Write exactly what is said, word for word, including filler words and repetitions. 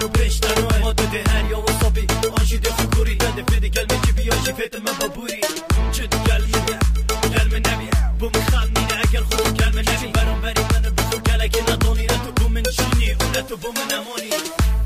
و بشتنوه ما دو ده هر یا و صابی آنشی ده خکوری ده فیده گلمه جی بیاشی فیت من بابوری چه دو گلمه گلمه نبی بوم خمینه اگر خود گلمه نبی برام بری من بخور گلگه ندانی اتو بومن جونی اون اتو بومن امانی